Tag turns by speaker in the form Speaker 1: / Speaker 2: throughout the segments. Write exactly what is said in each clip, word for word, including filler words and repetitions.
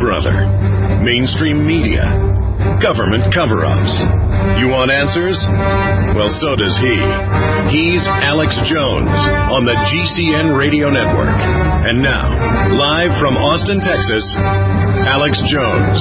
Speaker 1: brother? Mainstream media? Government cover-ups? You want answers? Well, so does he. He's Alex Jones on the G C N Radio Network. And now, live from Austin, Texas, Alex Jones.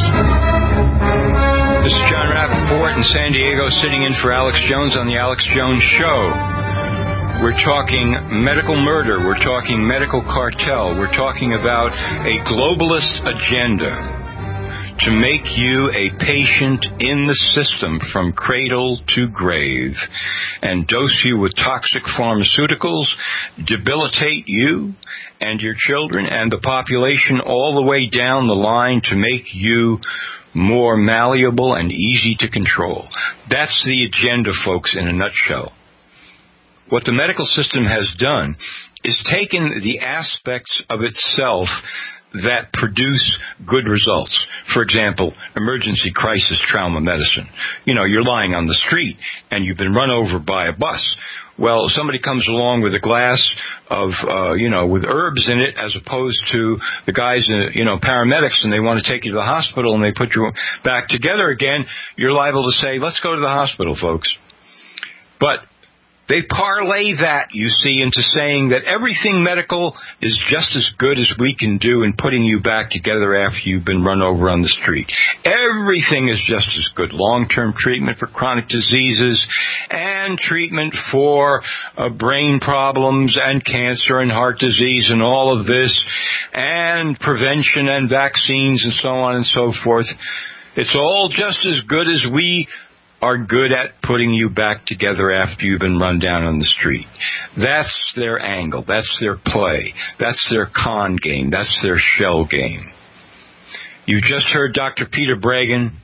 Speaker 2: This is John Rappaport in San Diego, sitting in for Alex Jones on the Alex Jones Show. We're talking medical murder. We're talking medical cartel. We're talking about a globalist agenda to make you a patient in the system from cradle to grave and dose you with toxic pharmaceuticals, debilitate you and your children and the population all the way down the line to make you more malleable and easy to control. That's the agenda, folks, in a nutshell. What the medical system has done is taken the aspects of itself that produce good results. For example, emergency crisis trauma medicine. You know, you're lying on the street and you've been run over by a bus. Well, somebody comes along with a glass of, uh, you know, with herbs in it, as opposed to the guys, uh, you know, paramedics, and they want to take you to the hospital and they put you back together again. You're liable to say, let's go to the hospital, folks. But they parlay that, you see, into saying that everything medical is just as good as we can do in putting you back together after you've been run over on the street. Everything is just as good. Long-term treatment for chronic diseases and treatment for uh, brain problems and cancer and heart disease and all of this, and prevention and vaccines and so on and so forth. It's all just as good as we are good at putting you back together after you've been run down on the street. That's their angle. That's their play. That's their con game. That's their shell game. You just heard Doctor Peter Breggin,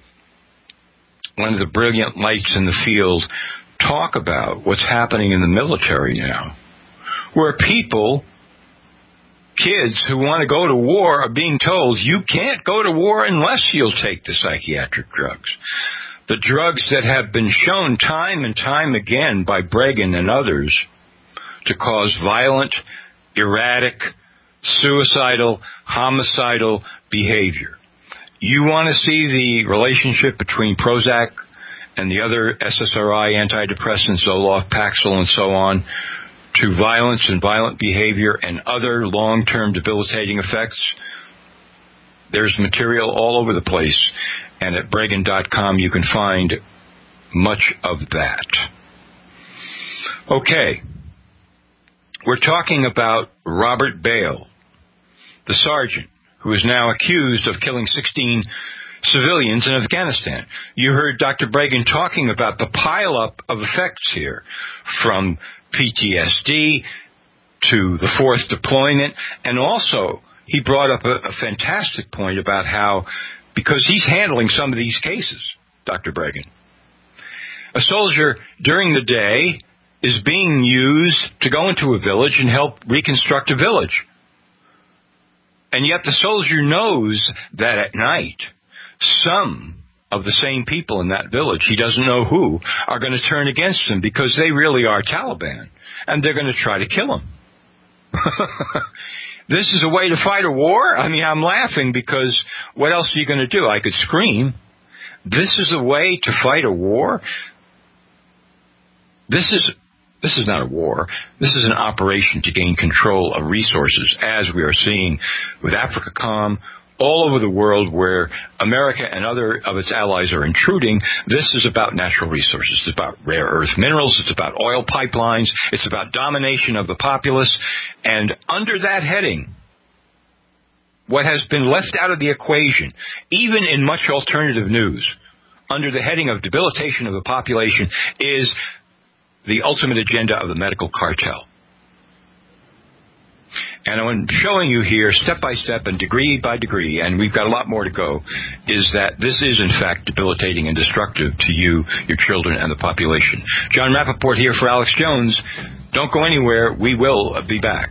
Speaker 2: one of the brilliant lights in the field, talk about what's happening in the military now, where people, kids who want to go to war, are being told, you can't go to war unless you'll take the psychiatric drugs. The drugs that have been shown time and time again by Breggin and others to cause violent, erratic, suicidal, homicidal behavior. You want to see the relationship between Prozac and the other S S R I antidepressants, Zoloft, Paxil, and so on, to violence and violent behavior and other long-term debilitating effects? There's material all over the place, and at Breggin dot com you can find much of that. Okay, we're talking about Robert Bale, the sergeant who is now accused of killing sixteen civilians in Afghanistan. You heard Doctor Breggin talking about the pileup of effects here, from P T S D to the fourth deployment, and also he brought up a, a fantastic point about how, because he's handling some of these cases, Doctor Breggin, a soldier during the day is being used to go into a village and help reconstruct a village. And yet the soldier knows that at night, some of the same people in that village, he doesn't know who, are going to turn against him because they really are Taliban, and they're going to try to kill him. This is a way to fight a war? I mean, I'm laughing because what else are you going to do? I could scream. This is a way to fight a war? This is this is not a war. This is an operation to gain control of resources, as we are seeing with AFRICOM, all over the world where America and other of its allies are intruding. This is about natural resources. It's about rare earth minerals. It's about oil pipelines. It's about domination of the populace. And under that heading, what has been left out of the equation, even in much alternative news, under the heading of debilitation of the population, is the ultimate agenda of the medical cartel. And I'm showing you here, step by step and degree by degree, and we've got a lot more to go, is that this is, in fact, debilitating and destructive to you, your children, and the population. John Rappaport here for Alex Jones. Don't go anywhere. We will be back.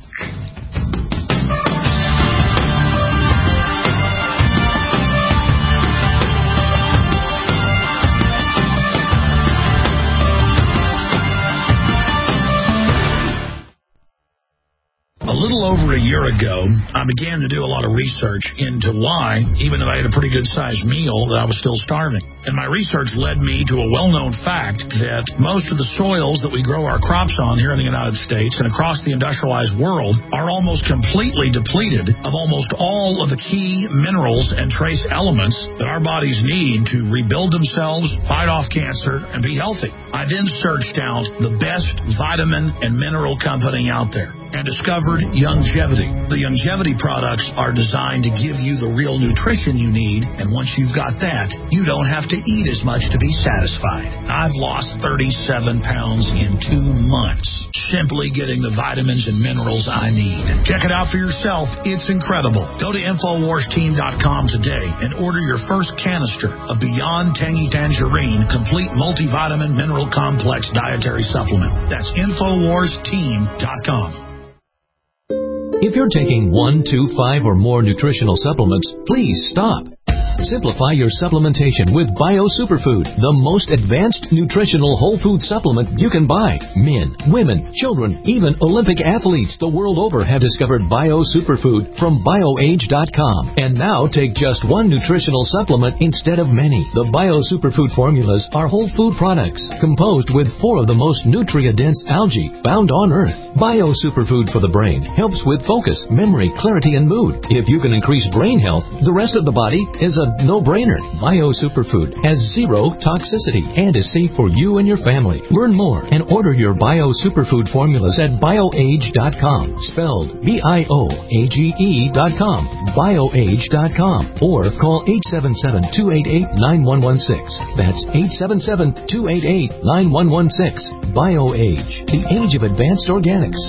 Speaker 3: little over a year ago, I began to do a lot of research into why, even though I had a pretty good-sized meal, that I was still starving. And my research led me to a well-known fact that most of the soils that we grow our crops on here in the United States and across the industrialized world are almost completely depleted of almost all of the key minerals and trace elements that our bodies need to rebuild themselves, fight off cancer, and be healthy. I then searched out the best vitamin and mineral company out there and discovered Youngevity. The Youngevity products are designed to give you the real nutrition you need, and once you've got that, you don't have to eat as much to be satisfied. I've lost thirty-seven pounds in two months, simply getting the vitamins and minerals I need. Check it out for yourself. It's incredible. Go to Infowars Team dot com today and order your first canister of Beyond Tangy Tangerine Complete Multivitamin Mineral Complex Dietary Supplement. That's Infowars Team dot com.
Speaker 4: If you're taking one, two, five, or more nutritional supplements, please stop. Simplify your supplementation with Bio Superfood, the most advanced nutritional whole food supplement you can buy. Men, women, children, even Olympic athletes the world over have discovered Bio Superfood from bio age dot com. And now take just one nutritional supplement instead of many. The Bio Superfood formulas are whole food products composed with four of the most nutrient-dense algae found on Earth. Bio Superfood for the brain helps with focus, memory, clarity, and mood. If you can increase brain health, the rest of the body is a no-brainer. Bio Superfood has zero toxicity and is safe for you and your family. Learn more and order your Bio Superfood formulas at bio age dot com, spelled B I O A G E dot com, bio age dot com, or call eight seven seven, two eight eight, nine one one six. That's eight seven seven, two eight eight, nine one one six. BioAge, the age of advanced organics.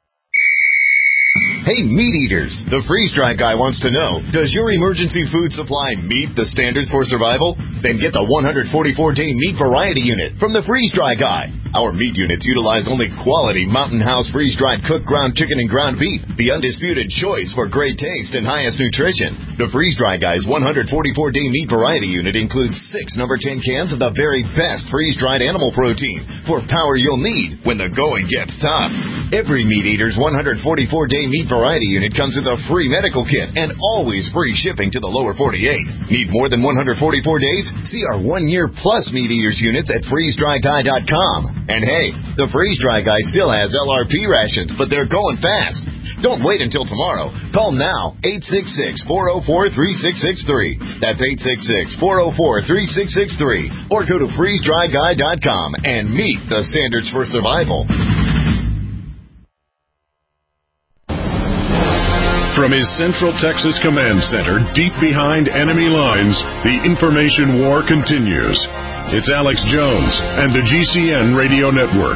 Speaker 5: Hey, meat eaters, the freeze-dry guy wants to know, does your emergency food supply meet the standards for survival? Then get the one hundred forty-four day meat variety unit from the freeze-dry guy. Our meat units utilize only quality Mountain House freeze-dried cooked ground chicken and ground beef, the undisputed choice for great taste and highest nutrition. The freeze-dry guy's one hundred forty-four day meat variety unit includes six number ten cans of the very best freeze-dried animal protein for power you'll need when the going gets tough. Every meat eater's one hundred forty-four day meat variety unit comes with a free medical kit and always free shipping to the lower forty-eight. Need more than one hundred forty-four days? See our one year plus meat eaters units at freeze dry guy dot com. And hey, the freeze-dry guy still has L R P rations, but they're going fast. Don't wait until tomorrow. Call now, eight six six, four oh four, three six six three. That's eight six six, four oh four, three six six three. Or go to freeze dry guy dot com and meet the standards for survival.
Speaker 1: From his Central Texas Command Center, deep behind enemy lines, the information war continues. It's Alex Jones and the G C N Radio Network.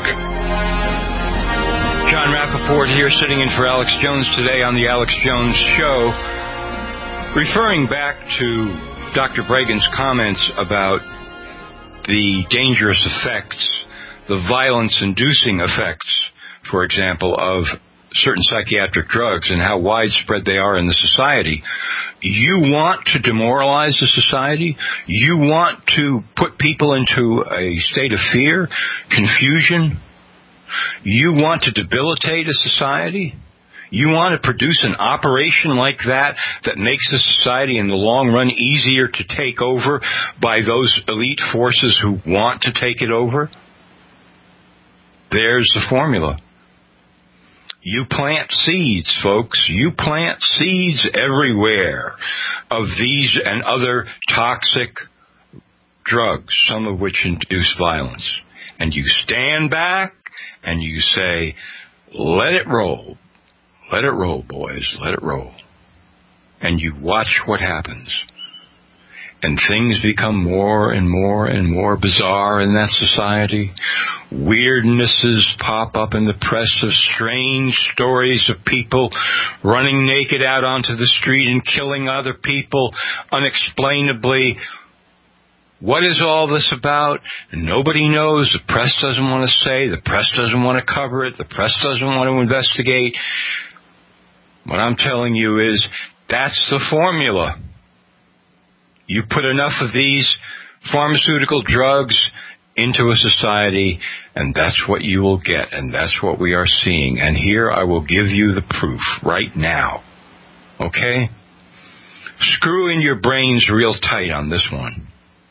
Speaker 2: John Rappaport here, sitting in for Alex Jones today on the Alex Jones Show. Referring back to Doctor Bregan's comments about the dangerous effects, the violence-inducing effects, for example, of certain psychiatric drugs and how widespread they are in the society. You want to demoralize the society? You want to put people into a state of fear, confusion? You want to debilitate a society? You want to produce an operation like that that makes the society in the long run easier to take over by those elite forces who want to take it over? There's the formula. You plant seeds, folks. You plant seeds everywhere of these and other toxic drugs, some of which induce violence. And you stand back and you say, let it roll. Let it roll, boys. Let it roll. And you watch what happens. And things become more and more and more bizarre in that society. Weirdnesses pop up in the press of strange stories of people running naked out onto the street and killing other people unexplainably. What is all this about? Nobody knows. The press doesn't want to say. The press doesn't want to cover it. The press doesn't want to investigate. What I'm telling you is that's the formula. You put enough of these pharmaceutical drugs into a society, and that's what you will get, and that's what we are seeing. And here I will give you the proof right now. Okay? Screw in your brains real tight on this one.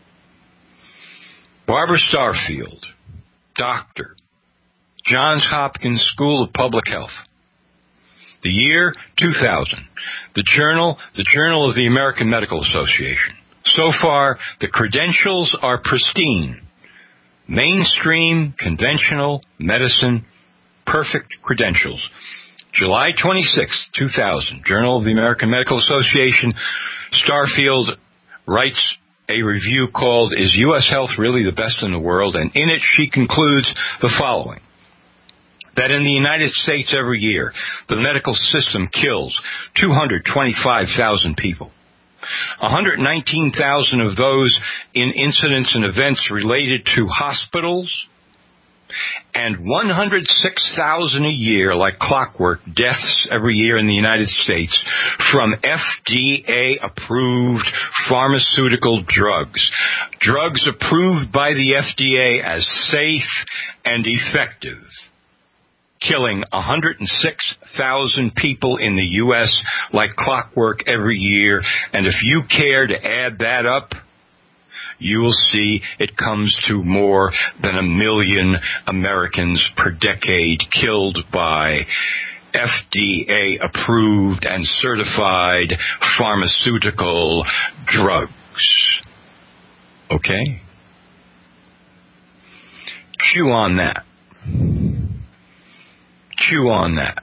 Speaker 2: Barbara Starfield, doctor, Johns Hopkins School of Public Health. The year two thousand. The journal, the Journal of the American Medical Association. So far, the credentials are pristine. Mainstream, conventional medicine, perfect credentials. July twenty-sixth, two thousand. Journal of the American Medical Association. Starfield writes a review called, Is U S Health Really the Best in the World? And in it she concludes the following. That in the United States every year, the medical system kills two hundred twenty-five thousand people. one hundred nineteen thousand of those in incidents and events related to hospitals, and one hundred six thousand a year, like clockwork, deaths every year in the United States from F D A-approved pharmaceutical drugs. Drugs approved by the F D A as safe and effective. Killing one hundred six thousand people in the U S like clockwork every year. And if you care to add that up, you will see it comes to more than a million Americans per decade killed by F D A-approved and certified pharmaceutical drugs. Okay? Chew on that. Chew on that.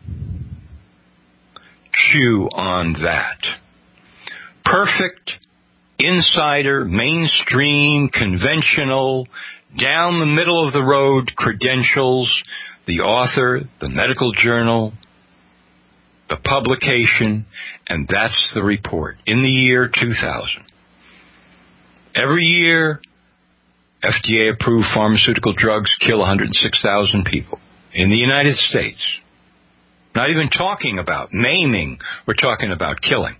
Speaker 2: Chew on that. Perfect, insider, mainstream, conventional, down the middle of the road credentials, the author, the medical journal, the publication, and that's the report. In the year two thousand. Every year, F D A-approved pharmaceutical drugs kill one hundred six thousand people. In the United States. Not even talking about maiming, we're talking about killing.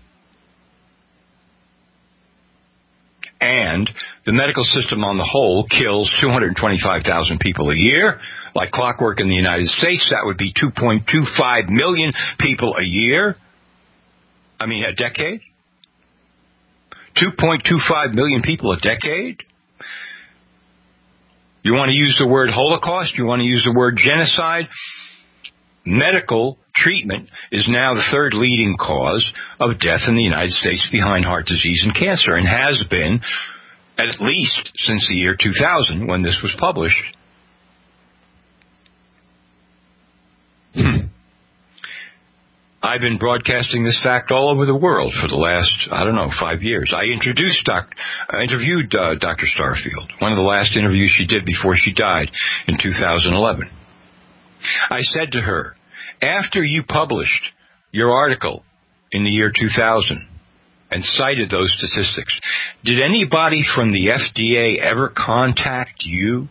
Speaker 2: And the medical system on the whole kills two hundred twenty-five thousand people a year. Like clockwork in the United States, that would be two point two five million people a year. I mean, a decade. two point two five million people a decade. You want to use the word Holocaust? You want to use the word genocide? Medical treatment is now the third leading cause of death in the United States behind heart disease and cancer, and has been at least since the year two thousand when this was published. Hmm. I've been broadcasting this fact all over the world for the last, I don't know, five years. I introduced, doc, I interviewed uh, Doctor Starfield, one of the last interviews she did before she died in two thousand eleven. I said to her, after you published your article in the year two thousand and cited those statistics, did anybody from the F D A ever contact you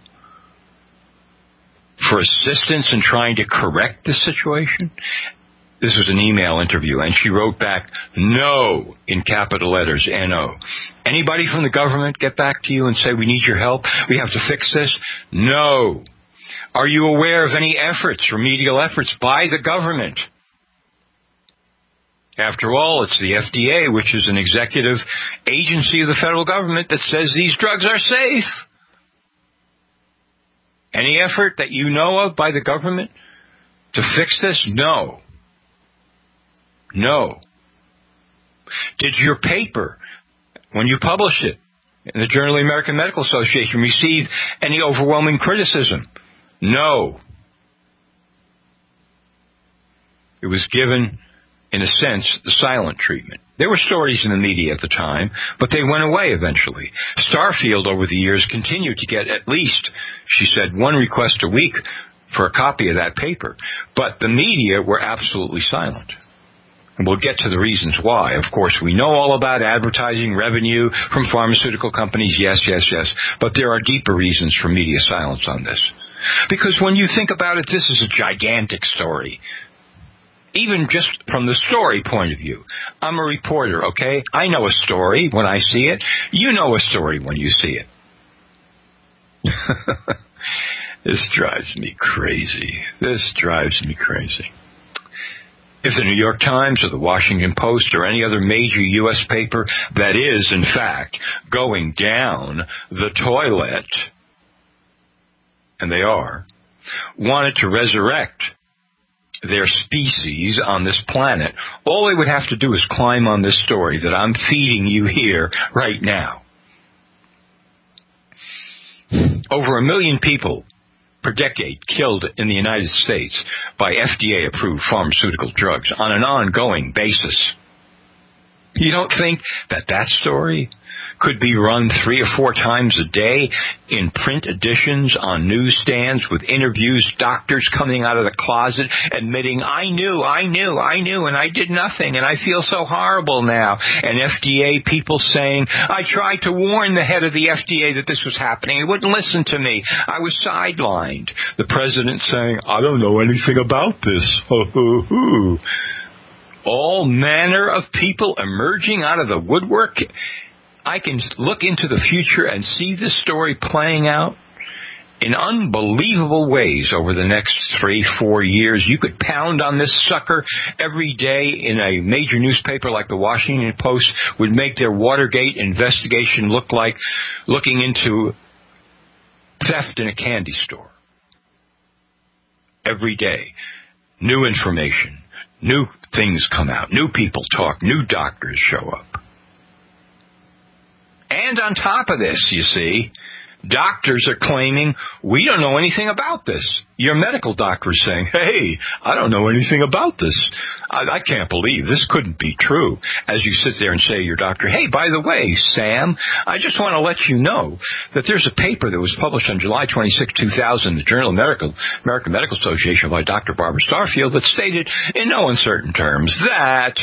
Speaker 2: for assistance in trying to correct the situation? This was an email interview, and she wrote back, no, in capital letters, N O. Anybody from the government get back to you and say, we need your help, we have to fix this? No. Are you aware of any efforts, remedial efforts, by the government? After all, it's the F D A, which is an executive agency of the federal government, that says these drugs are safe. Any effort that you know of by the government to fix this? No. No. Did your paper, when you published it in the Journal of the American Medical Association, receive any overwhelming criticism? No. It was given, in a sense, the silent treatment. There were stories in the media at the time, but they went away eventually. Starfield, over the years, continued to get at least, she said, one request a week for a copy of that paper. But the media were absolutely silent. And we'll get to the reasons why. Of course, we know all about advertising revenue from pharmaceutical companies. Yes, yes, yes. But there are deeper reasons for media silence on this. Because when you think about it, this is a gigantic story. Even just from the story point of view. I'm a reporter, okay? I know a story when I see it. You know a story when you see it. This drives me crazy. This drives me crazy. If the New York Times or the Washington Post or any other major U S paper that is, in fact, going down the toilet, and they are, wanted to resurrect their species on this planet, all they would have to do is climb on this story that I'm feeding you here right now. Over a million people per decade killed in the United States by F D A-approved pharmaceutical drugs on an ongoing basis. You don't think that that story could be run three or four times a day in print editions on newsstands with interviews, doctors coming out of the closet admitting, I knew, I knew, I knew, and I did nothing, and I feel so horrible now. And F D A people saying, I tried to warn the head of the F D A that this was happening. He wouldn't listen to me. I was sidelined. The president saying, I don't know anything about this. All manner of people emerging out of the woodwork. I can look into the future and see this story playing out in unbelievable ways over the next three, four years. You could pound on this sucker every day in a major newspaper like the Washington Post would make their Watergate investigation look like looking into theft in a candy store. Every day, new information. New things come out. New people talk. New doctors show up. And on top of this, you see, doctors are claiming, we don't know anything about this. Your medical doctor is saying, hey, I don't know anything about this. I, I can't believe this couldn't be true. As you sit there and say to your doctor, hey, by the way, Sam, I just want to let you know that there's a paper that was published on July twenty-sixth, two thousand, in the Journal of Medical, American Medical Association by Doctor Barbara Starfield that stated in no uncertain terms that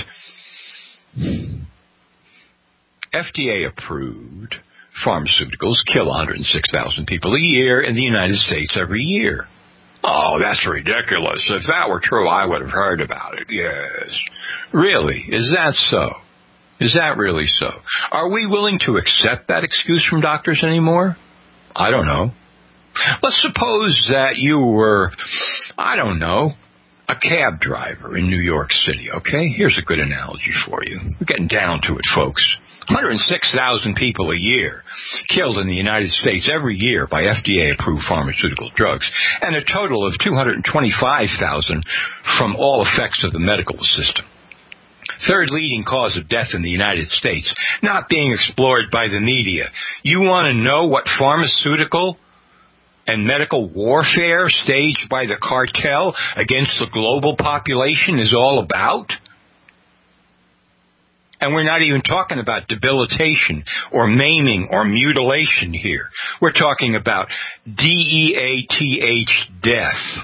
Speaker 2: F D A-approved pharmaceuticals kill one hundred six thousand people a year in the United States every year. Oh, that's ridiculous. If that were true, I would have heard about it. Yes. Really? Is that so? Is that really so? Are we willing to accept that excuse from doctors anymore? I don't know. Let's suppose that you were, I don't know, a cab driver in New York City, okay? Here's a good analogy for you. We're getting down to it, folks. one hundred six thousand people a year killed in the United States every year by F D A-approved pharmaceutical drugs, and a total of two hundred twenty-five thousand from all effects of the medical system. Third leading cause of death in the United States, not being explored by the media. You want to know what pharmaceutical and medical warfare staged by the cartel against the global population is all about? And we're not even talking about debilitation or maiming or mutilation here. We're talking about D E A T H, death.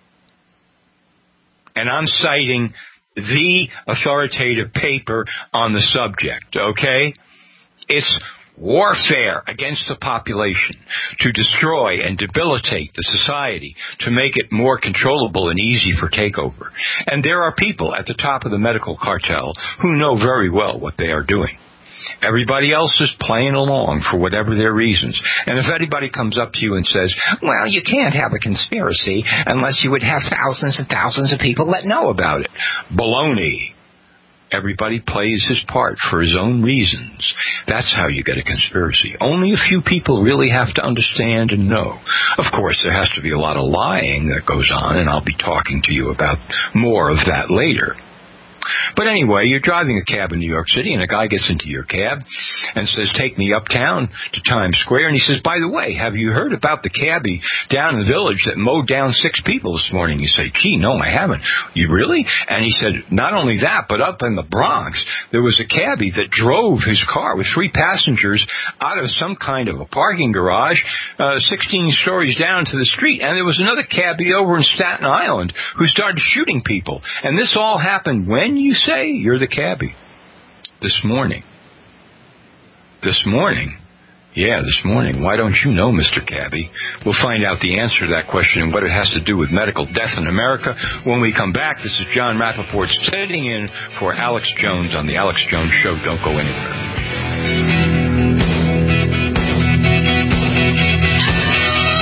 Speaker 2: And I'm citing the authoritative paper on the subject, okay? It's warfare against the population to destroy and debilitate the society, to make it more controllable and easy for takeover. And there are people at the top of the medical cartel who know very well what they are doing. Everybody else is playing along for whatever their reasons. And if anybody comes up to you and says, well, you can't have a conspiracy unless you would have thousands and thousands of people that know about it. Baloney. Everybody plays his part for his own reasons. That's how you get a conspiracy. Only a few people really have to understand and know. Of course, there has to be a lot of lying that goes on, and I'll be talking to you about more of that later. But anyway, you're driving a cab in New York City, and a guy gets into your cab and says, take me uptown to Times Square. And he says, by the way, have you heard about the cabbie down in the village that mowed down six people this morning? You say, gee, no, I haven't. You really? And he said, not only that, but up in the Bronx, there was a cabbie that drove his car with three passengers out of some kind of a parking garage, uh, sixteen stories down to the street. And there was another cabbie over in Staten Island who started shooting people. And this all happened when? You say you're the cabbie. This morning. This morning? Yeah, this morning. Why don't you know, Mister Cabbie? We'll find out the answer to that question and what it has to do with medical death in America when we come back. This is John Rappaport sitting in for Alex Jones on The Alex Jones Show. Don't go anywhere.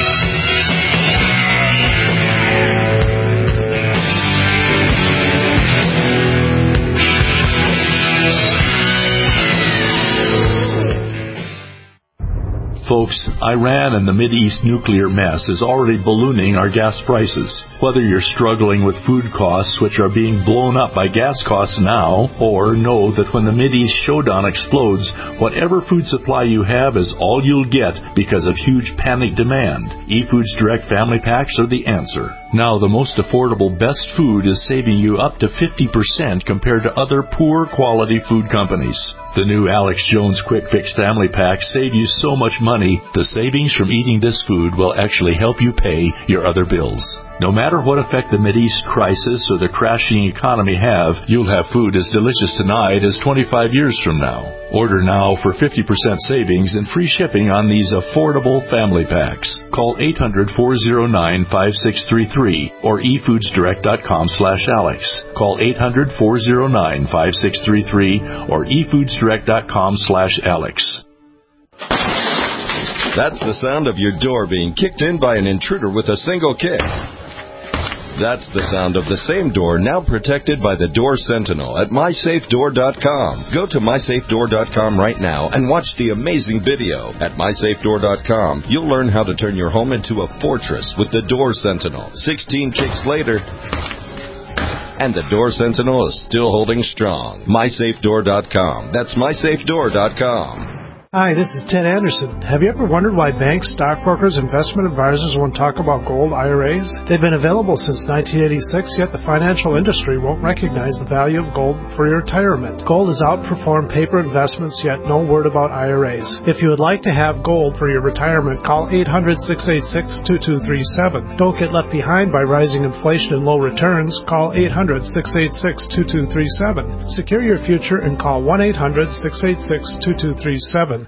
Speaker 6: Folks, Iran and the Mideast nuclear mess is already ballooning our gas prices. Whether you're struggling with food costs, which are being blown up by gas costs now, or know that when the Mideast showdown explodes, whatever food supply you have is all you'll get because of huge panic demand, eFoods Direct Family Packs are the answer. Now, the most affordable best food is saving you up to fifty percent compared to other poor quality food companies. The new Alex Jones Quick Fix Family Packs save you so much money, the savings from eating this food will actually help you pay your other bills. No matter what effect the Mideast crisis or the crashing economy have, you'll have food as delicious tonight as twenty-five years from now. Order now for fifty percent savings and free shipping on these affordable family packs. Call eight hundred, four oh nine, five six three three or e foods direct dot com slash Alex. Call eight hundred, four oh nine, five six three three or e foods direct dot com slash Alex.
Speaker 7: That's the sound of your door being kicked in by an intruder with a single kick. That's the sound of the same door now protected by the Door Sentinel at my safe door dot com. Go to my safe door dot com right now and watch the amazing video. At my safe door dot com, you'll learn how to turn your home into a fortress with the Door Sentinel. sixteen kicks later, and the Door Sentinel is still holding strong. my safe door dot com. That's my safe door dot com.
Speaker 8: Hi, this is Ted Anderson. Have you ever wondered why banks, stockbrokers, investment advisors won't talk about gold I R As? They've been available since nineteen eighty-six, yet the financial industry won't recognize the value of gold for your retirement. Gold has outperformed paper investments, yet no word about I R As. If you would like to have gold for your retirement, call eight hundred, six eight six, two two three seven. Don't get left behind by rising inflation and low returns. Call eight hundred, six eight six, two two three seven. Secure your future and call one eight hundred, six eight six, two two three seven.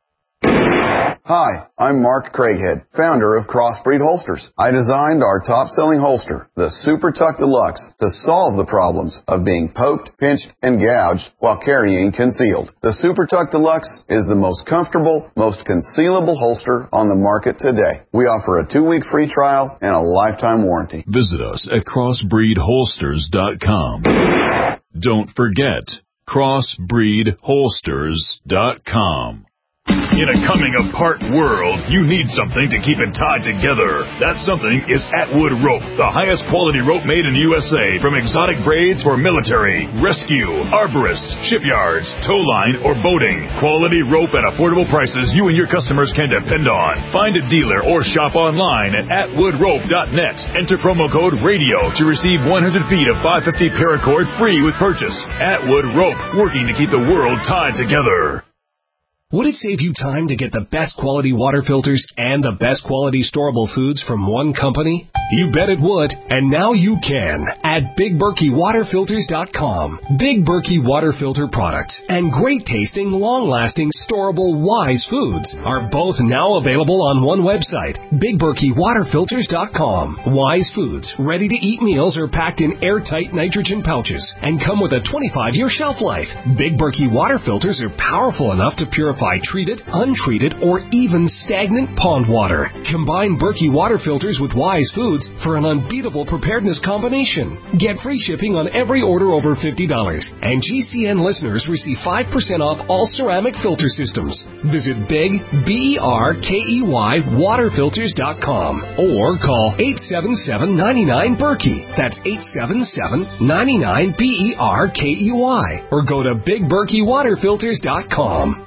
Speaker 9: Hi, I'm Mark Craighead, founder of Crossbreed Holsters. I designed our top-selling holster, the Super Tuck Deluxe, to solve the problems of being poked, pinched, and gouged while carrying concealed. The Super Tuck Deluxe is the most comfortable, most concealable holster on the market today. We offer a two-week free trial and a lifetime warranty.
Speaker 10: Visit us at crossbreed holsters dot com. Don't forget, crossbreed holsters dot com.
Speaker 11: In a coming-apart world, you need something to keep it tied together. That something is Atwood Rope, the highest quality rope made in the U S A, from exotic braids for military, rescue, arborists, shipyards, tow line, or boating. Quality rope at affordable prices you and your customers can depend on. Find a dealer or shop online at atwood rope dot net. Enter promo code RADIO to receive one hundred feet of five fifty paracord free with purchase. Atwood Rope, working to keep the world tied together.
Speaker 12: Would it save you time to get the best quality water filters and the best quality storable foods from one company? You bet it would, and now you can at Big Berkey Water Filters dot com. Big Berkey Water Filter products and great tasting, long-lasting, storable Wise foods are both now available on one website, Big Berkey Water Filters dot com. Wise foods, ready-to-eat meals are packed in airtight nitrogen pouches and come with a twenty-five year shelf life. Big Berkey Water Filters are powerful enough to purify treated, untreated, or even stagnant pond water. Combine Berkey Water Filters with Wise foods for an unbeatable preparedness combination. Get free shipping on every order over fifty dollars. And G C N listeners receive five percent off all ceramic filter systems. Visit Big, B E R K E Y, water filters dot com or call eight seven seven, nine nine, Berkey. That's eight seven seven, nine nine, B E R K E Y. Or go to Big Berkey Water Filters dot com.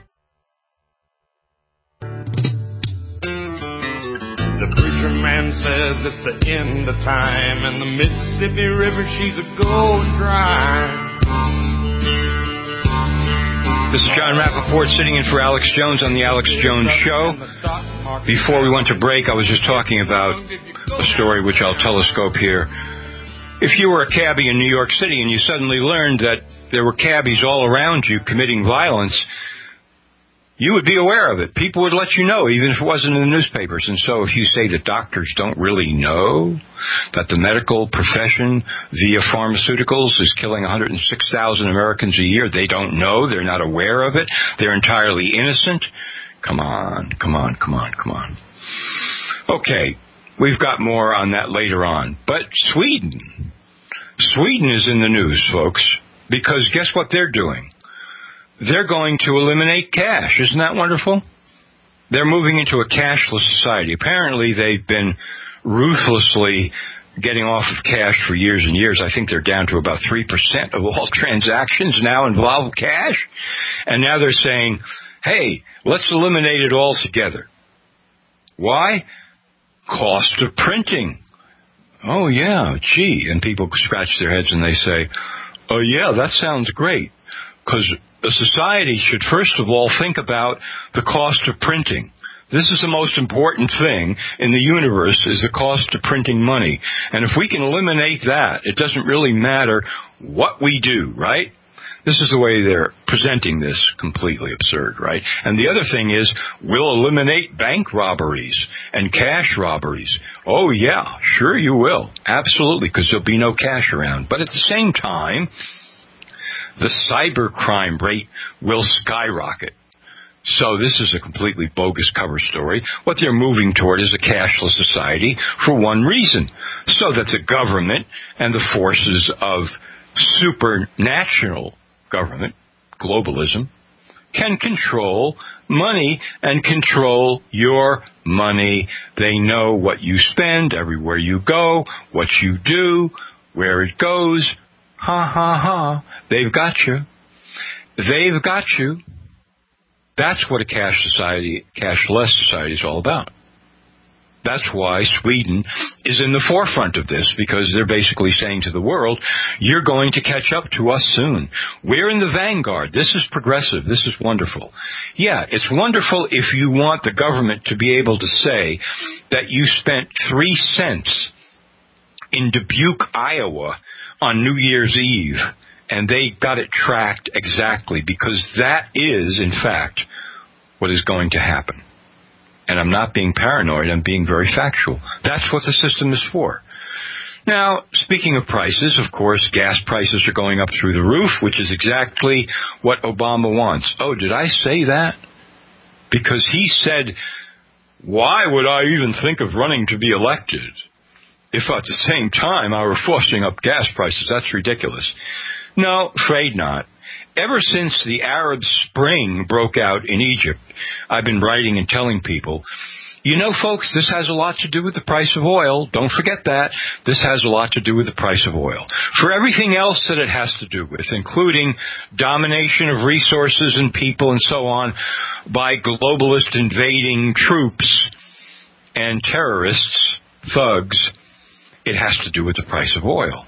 Speaker 13: The preacher man says it's the end of time, and the Mississippi River, she's a going dry.
Speaker 2: This is John Rappaport sitting in for Alex Jones on the Alex Jones Show. Before we went to break, I was just talking about a story which I'll telescope here. If you were a cabbie in New York City and you suddenly learned that there were cabbies all around you committing violence, you would be aware of it. People would let you know, even if it wasn't in the newspapers. And so if you say that doctors don't really know that the medical profession via pharmaceuticals is killing one hundred six thousand Americans a year, they don't know, they're not aware of it, they're entirely innocent. Come on, come on, come on, come on. Okay, we've got more on that later on. But Sweden, Sweden is in the news, folks, because guess what they're doing? They're going to eliminate cash. Isn't that wonderful? they're moving into a cashless society. Apparently, they've been ruthlessly getting off of cash for years and years. I think they're down to about three percent of all transactions now involve cash. And now they're saying, hey, let's eliminate it altogether. Why? Cost of printing. Oh, yeah, gee. And people scratch their heads and they say, oh, yeah, that sounds great. Because a society should first of all think about the cost of printing. This is the most important thing in the universe, is the cost of printing money. And if we can eliminate that, it doesn't really matter what we do, right? This is the way they're presenting this, completely absurd, right? And the other thing is, we'll eliminate bank robberies and cash robberies. Oh, yeah, sure you will. Absolutely, because there'll be no cash around. But at the same time, the cybercrime rate will skyrocket. So this is a completely bogus cover story. What they're moving toward is a cashless society for one reason, so that the government and the forces of supernatural government, globalism, can control money and control your money. They know what you spend, everywhere you go, what you do, where it goes. Ha, ha, ha. They've got you. They've got you. That's what a cash society, cashless society is all about. That's why Sweden is in the forefront of this, because they're basically saying to the world, you're going to catch up to us soon. We're in the vanguard. This is progressive. This is wonderful. Yeah, it's wonderful if you want the government to be able to say that you spent three cents in Dubuque, Iowa on New Year's Eve, and they got it tracked exactly, because that is, in fact, what is going to happen. And I'm not being paranoid, I'm being very factual. That's what the system is for. Now, speaking of prices, of course, gas prices are going up through the roof, which is exactly what Obama wants. Oh, did I say that? Because he said, why would I even think of running to be elected if at the same time I were forcing up gas prices? That's ridiculous. No, afraid not. Ever since the Arab Spring broke out in Egypt, I've been writing and telling people, you know, folks, this has a lot to do with the price of oil. Don't forget that. This has a lot to do with the price of oil. For everything else that it has to do with, including domination of resources and people and so on by globalist invading troops and terrorists, thugs, it has to do with the price of oil.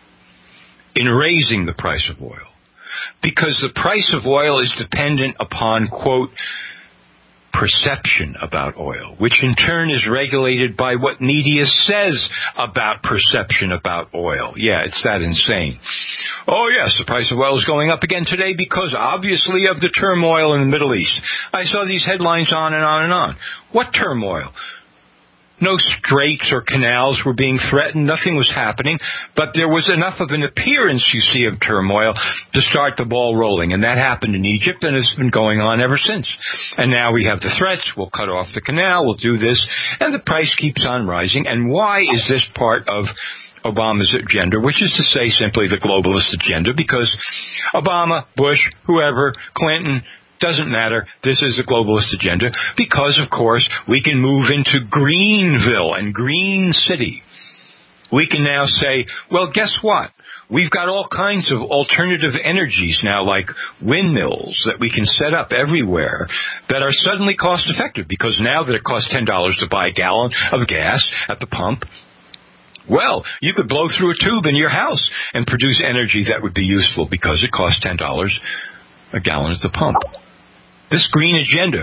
Speaker 2: In raising the price of oil. Because the price of oil is dependent upon, quote, perception about oil, which in turn is regulated by what media says about perception about oil. Yeah, it's that insane. Oh, yes, the price of oil is going up again today because, obviously, of the turmoil in the Middle East. I saw these headlines on and on and on. What turmoil? No straits or canals were being threatened. Nothing was happening. But there was enough of an appearance, you see, of turmoil to start the ball rolling. And that happened in Egypt, and it's been going on ever since. And now we have the threats. We'll cut off the canal. We'll do this. And the price keeps on rising. And why is this part of Obama's agenda, which is to say simply the globalist agenda? Because Obama, Bush, whoever, Clinton, doesn't matter. This is a globalist agenda because, of course, we can move into Greenville and Green City. We can now say, well, guess what? We've got all kinds of alternative energies now, like windmills that we can set up everywhere that are suddenly cost-effective, because now that it costs ten dollars to buy a gallon of gas at the pump, well, you could blow through a tube in your house and produce energy that would be useful because it costs ten dollars a gallon at the pump. This green agenda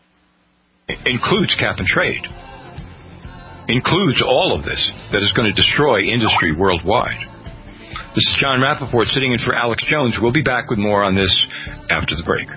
Speaker 2: includes cap and trade, includes all of this that is going to destroy industry worldwide. This is John Rappaport sitting in for Alex Jones. We'll be back with more on this after the break.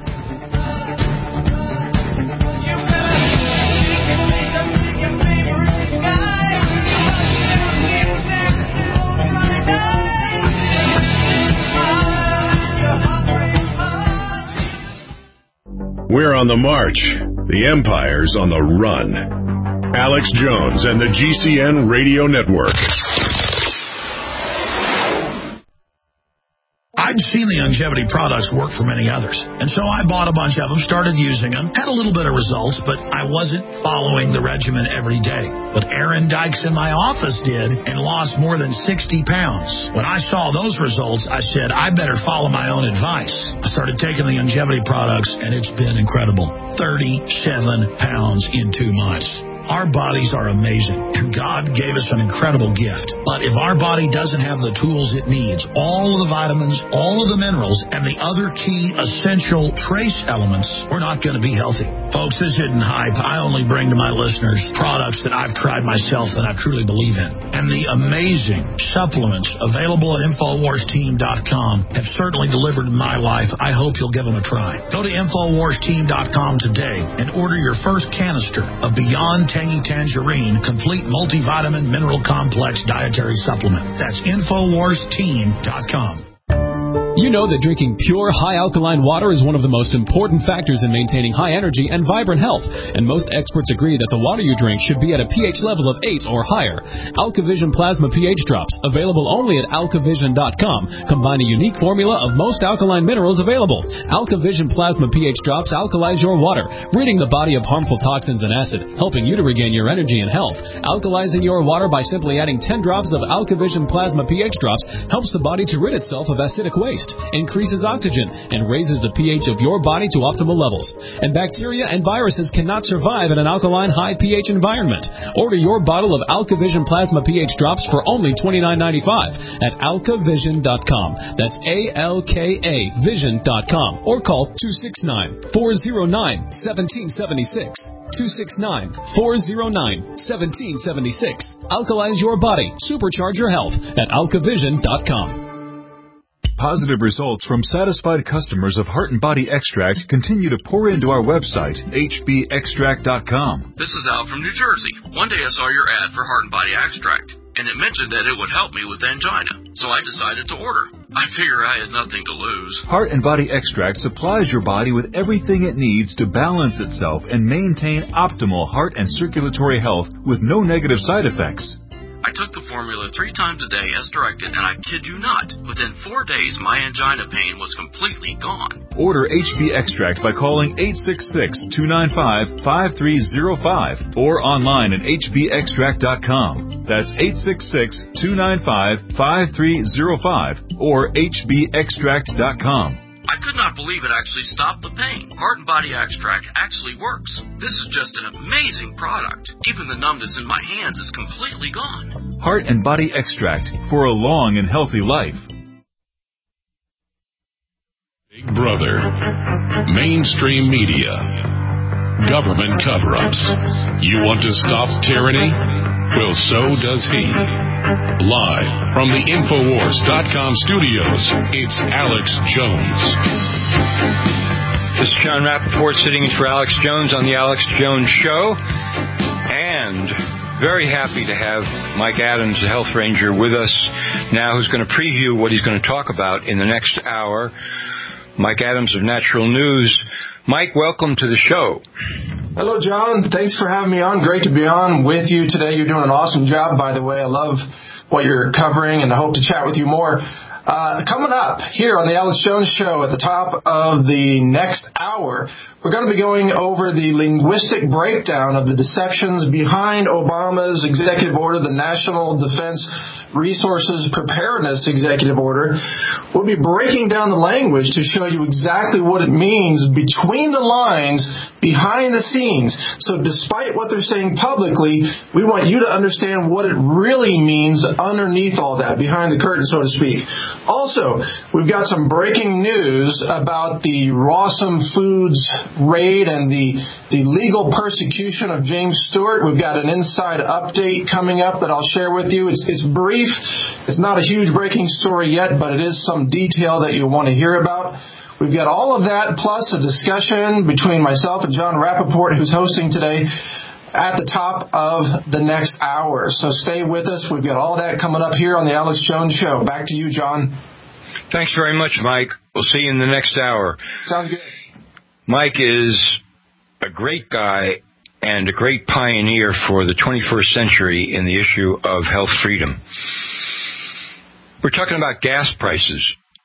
Speaker 10: We're on the march. The empire's on the run. Alex Jones and the G C N Radio Network.
Speaker 3: I I'd seen the longevity products work for many others, and so I bought a bunch of them, started using them, had a little bit of results, but I wasn't following the regimen every day. But Aaron Dykes in my office did and lost more than sixty pounds. When I saw those results, I said, I better follow my own advice. I started taking the longevity products, and it's been incredible. thirty-seven pounds in two months. Our bodies are amazing, and God gave us an incredible gift. But if our body doesn't have the tools it needs, all of the vitamins, all of the minerals, and the other key essential trace elements, we're not going to be healthy. Folks, this isn't hype. I only bring to my listeners products that I've tried myself and I truly believe in. And the amazing supplements available at Infowars Team dot com have certainly delivered in my life. I hope you'll give them a try. Go to Infowars Team dot com today and order your first canister of Beyond Tangy Tangerine Complete Multivitamin Mineral Complex Dietary Supplement. That's Infowars Team dot com.
Speaker 14: You know that drinking pure, high-alkaline water is one of the most important factors in maintaining high energy and vibrant health, and most experts agree that the water you drink should be at a pH level of eight or higher. AlkaVision Plasma pH Drops, available only at Alkavision dot com, combine a unique formula of most alkaline minerals available. AlkaVision Plasma pH Drops alkalize your water, ridding the body of harmful toxins and acid, helping you to regain your energy and health. Alkalizing your water by simply adding ten drops of AlkaVision Plasma pH Drops helps the body to rid itself of acidic waste, increases oxygen, and raises the pH of your body to optimal levels. And bacteria and viruses cannot survive in an alkaline high pH environment. Order your bottle of AlkaVision Plasma pH Drops for only twenty-nine ninety-five at Alkavision dot com. That's A L K A Vision dot com. Or call two six nine, four zero nine, one seven seven six. two six nine, four zero nine, one seven seven six. Alkalize your body. Supercharge your health at Alkavision dot com.
Speaker 10: Positive results from satisfied customers of Heart and Body Extract continue to pour into our website, H B extract dot com.
Speaker 15: This is Al from New Jersey. One day I saw your ad for Heart and Body Extract, and it mentioned that it would help me with angina, so I decided to order. I figure I had nothing to lose.
Speaker 10: Heart and Body Extract supplies your body with everything it needs to balance itself and maintain optimal heart and circulatory health with no negative side effects.
Speaker 15: I took the formula three times a day as directed, and I kid you not, within four days my angina pain was completely gone.
Speaker 10: Order H B Extract by calling eight six six, two nine five, five three zero five or online at H B extract dot com. That's eight six six, two nine five, five three zero five or H B extract dot com.
Speaker 15: I could not believe it actually stopped the pain. Heart and Body Extract actually works. This is just an amazing product. Even the numbness in my hands is completely gone.
Speaker 10: Heart and Body Extract for a long and healthy life.
Speaker 1: Big Brother, mainstream media, government cover-ups. You want to stop tyranny? Well, so does he. Live from the Infowars dot com studios, it's Alex Jones.
Speaker 2: This is John Rappaport sitting in for Alex Jones on the Alex Jones Show. And very happy to have Mike Adams, the health ranger, with us now, who's going to preview what he's going to talk about in the next hour. Mike Adams of Natural News. Mike, welcome to the show.
Speaker 16: Hello, John. Thanks for having me on. Great to be on with you today. You're doing an awesome job, by the way. I love what you're covering, and I hope to chat with you more. Uh, coming up here on the Alex Jones Show at the top of the next hour, we're going to be going over the linguistic breakdown of the deceptions behind Obama's executive order, the National Defense Resources Preparedness Executive Order. We'll be breaking down the language to show you exactly what it means between the lines, behind the scenes. So despite what they're saying publicly, we want you to understand what it really means underneath all that, behind the curtain, so to speak. Also, we've got some breaking news about the Rawsome Foods raid and the, the legal persecution of James Stewart. We've got an inside update coming up that I'll share with you. It's, it's brief. It's not a huge breaking story yet, but it is some detail that you'll want to hear about. We've got all of that, plus a discussion between myself and John Rappaport, who's hosting today, at the top of the next hour. So stay with us. We've got all that coming up here on the Alex Jones Show. Back to you, John.
Speaker 2: Thanks very much, Mike. We'll see you in the next hour.
Speaker 16: Sounds good.
Speaker 2: Mike is a great guy and a great pioneer for the twenty-first century in the issue of health freedom. We're talking about gas prices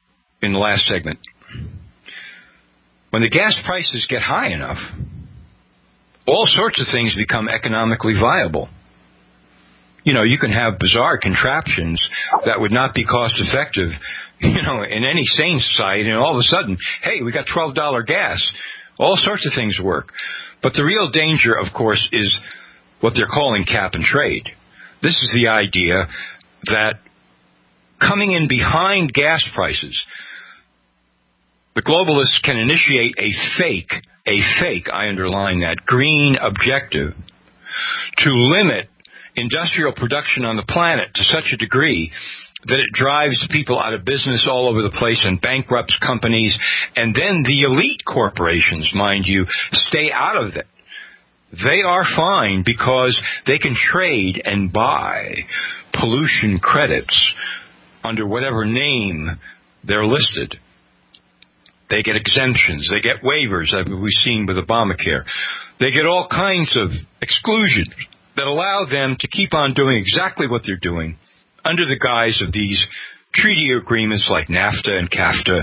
Speaker 2: in the last segment. When the gas prices get high enough, all sorts of things become economically viable. You know, you can have bizarre contraptions that would not be cost effective, you know, in any sane society, and all of a sudden, hey, we got twelve dollars gas. All sorts of things work. But the real danger, of course, is what they're calling cap and trade. This is the idea that coming in behind gas prices, the globalists can initiate a fake, a fake, I underline that, green objective to limit industrial production on the planet to such a degree that it drives people out of business all over the place and bankrupts companies, and then the elite corporations, mind you, stay out of it. They are fine because they can trade and buy pollution credits under whatever name they're listed. They get exemptions. They get waivers, as we've seen with Obamacare. They get all kinds of exclusions that allow them to keep on doing exactly what they're doing under the guise of these treaty agreements like NAFTA and CAFTA,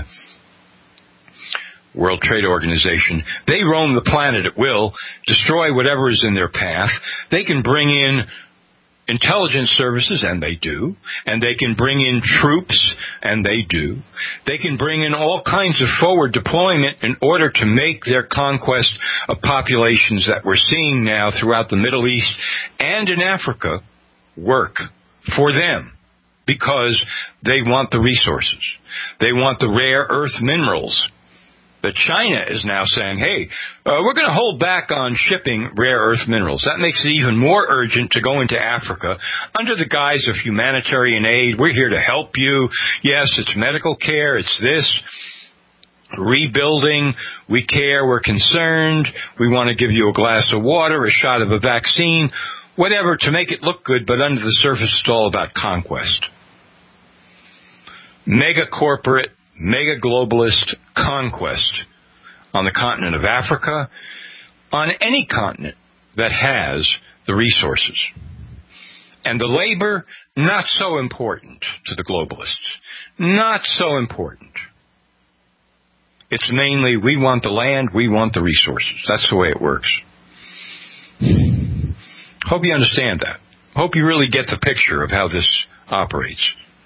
Speaker 2: World Trade Organization. They roam the planet at will, destroy whatever is in their path. They can bring in intelligence services, and they do, and they can bring in troops, and they do. They can bring in all kinds of forward deployment in order to make their conquest of populations that we're seeing now throughout the Middle East and in Africa work for them, because they want the resources. They want the rare earth minerals. But China is now saying, hey, uh, we're going to hold back on shipping rare earth minerals. That makes it even more urgent to go into Africa under the guise of humanitarian aid. We're here to help you. Yes, it's medical care. It's this. Rebuilding. We care. We're concerned. We want to give you a glass of water, a shot of a vaccine, whatever, to make it look good, but under the surface it's all about conquest. Mega corporate, mega globalist conquest on the continent of Africa, on any continent that has the resources. And the labor, not so important to the globalists. Not so important. It's mainly, we want the land, we want the resources. That's the way it works. Hope you understand that. Hope you really get the picture of how this operates.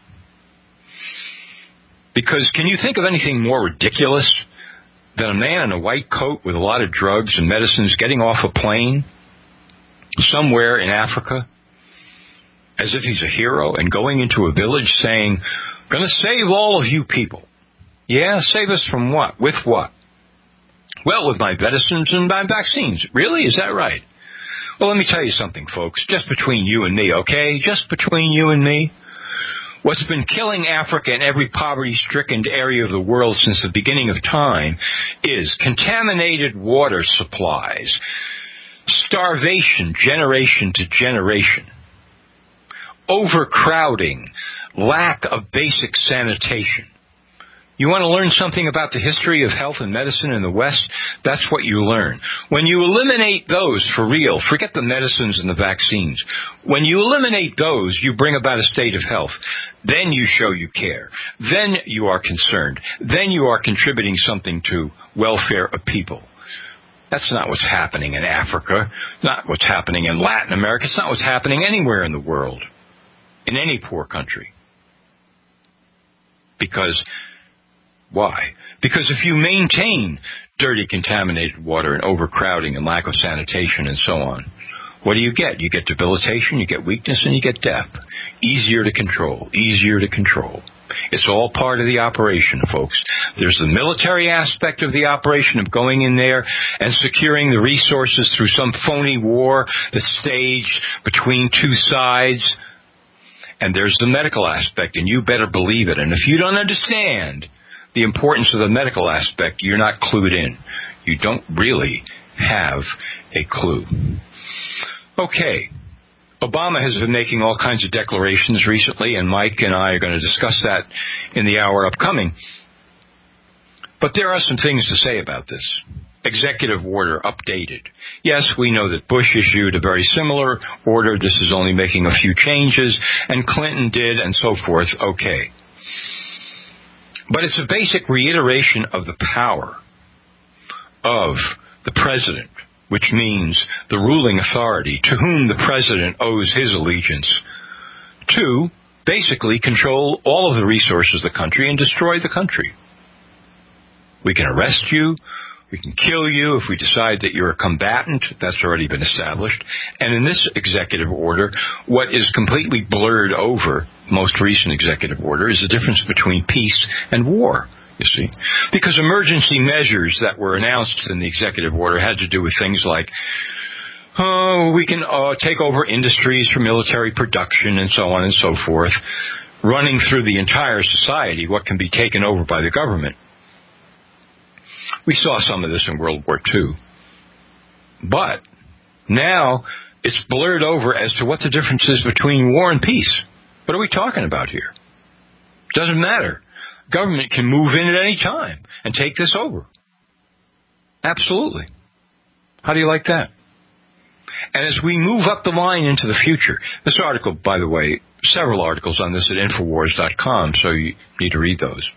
Speaker 2: Because can you think of anything more ridiculous than a man in a white coat with a lot of drugs and medicines getting off a plane somewhere in Africa as if he's a hero and going into a village saying, going to save all of you people. Yeah, save us from what? With what? Well, with my medicines and my vaccines. Really? Is that right? Well, let me tell you something, folks. Just between you and me, okay? Just between you and me. What's been killing Africa and every poverty-stricken area of the world since the beginning of time is contaminated water supplies, starvation generation to generation, overcrowding, lack of basic sanitation. You want to learn something about the history of health and medicine in the West? That's what you learn. When you eliminate those for real, forget the medicines and the vaccines. When you eliminate those, you bring about a state of health. Then you show you care. Then you are concerned. Then you are contributing something to welfare of people. That's not what's happening in Africa, not what's happening in Latin America. It's not what's happening anywhere in the world, in any poor country. Because why? Because if you maintain dirty, contaminated water and overcrowding and lack of sanitation and so on, what do you get? You get debilitation, you get weakness, and you get death. Easier to control, easier to control. It's all part of the operation, folks. There's the military aspect of the operation of going in there and securing the resources through some phony war that's staged between two sides. And there's the medical aspect, and you better believe it. And if you don't understand the importance of the medical aspect, you're not clued in. You don't really have a clue. Okay. Obama has been making all kinds of declarations recently, and Mike and I are going to discuss that in the hour upcoming. But there are some things to say about this. Executive order updated. Yes, we know that Bush issued a very similar order. This is only making a few changes, and Clinton did, and so forth. Okay. But it's a basic reiteration of the power of the president, which means the ruling authority to whom the president owes his allegiance, to basically control all of the resources of the country and destroy the country. We can arrest you. We can kill you if we decide that you're a combatant. That's already been established. And in this executive order, what is completely blurred over, most recent executive order, is the difference between peace and war, you see. Because emergency measures that were announced in the executive order had to do with things like, oh, we can uh, take over industries for military production and so on and so forth, running through the entire society, what can be taken over by the government. We saw some of this in World War Two. But now it's blurred over as to what the difference is between war and peace. What are we talking about here? Doesn't matter. Government can move in at any time and take this over. Absolutely. How do you like that? And as we move up the line into the future, this article, by the way, several articles on this at Infowars dot com, so you need to read those.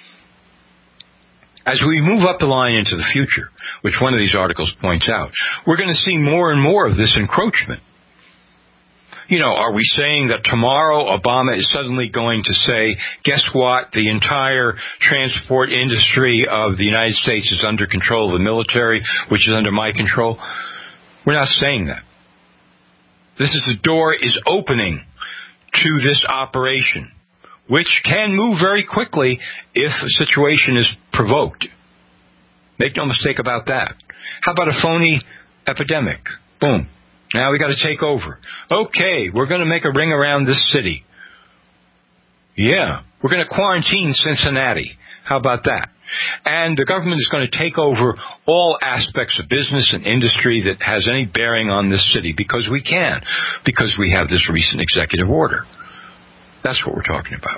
Speaker 2: As we move up the line into the future, which one of these articles points out, we're going to see more and more of this encroachment. You know, are we saying that tomorrow Obama is suddenly going to say, guess what, the entire transport industry of the United States is under control of the military, which is under my control? We're not saying that. This is the door is opening to this operation, which can move very quickly if a situation is provoked. Make no mistake about that. How about a phony epidemic? Boom. Now we got to take over. Okay, we're going to make a ring around this city. Yeah, we're going to quarantine Cincinnati. How about that? And the government is going to take over all aspects of business and industry that has any bearing on this city because we can, because we have this recent executive order. That's what we're talking about.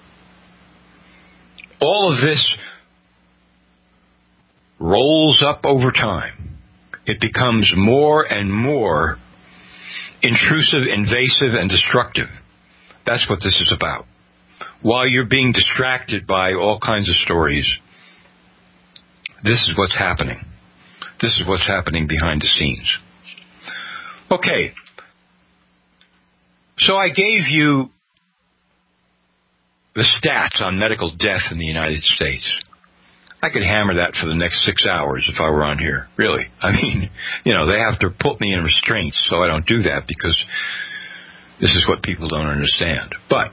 Speaker 2: All of this rolls up over time. It becomes more and more intrusive, invasive, and destructive. That's what this is about. While you're being distracted by all kinds of stories, this is what's happening. This is what's happening behind the scenes. Okay. So I gave you the stats on medical death in the United States. I could hammer that for the next six hours if I were on here, really. I mean, you know, they have to put me in restraints, so I don't do that because this is what people don't understand. But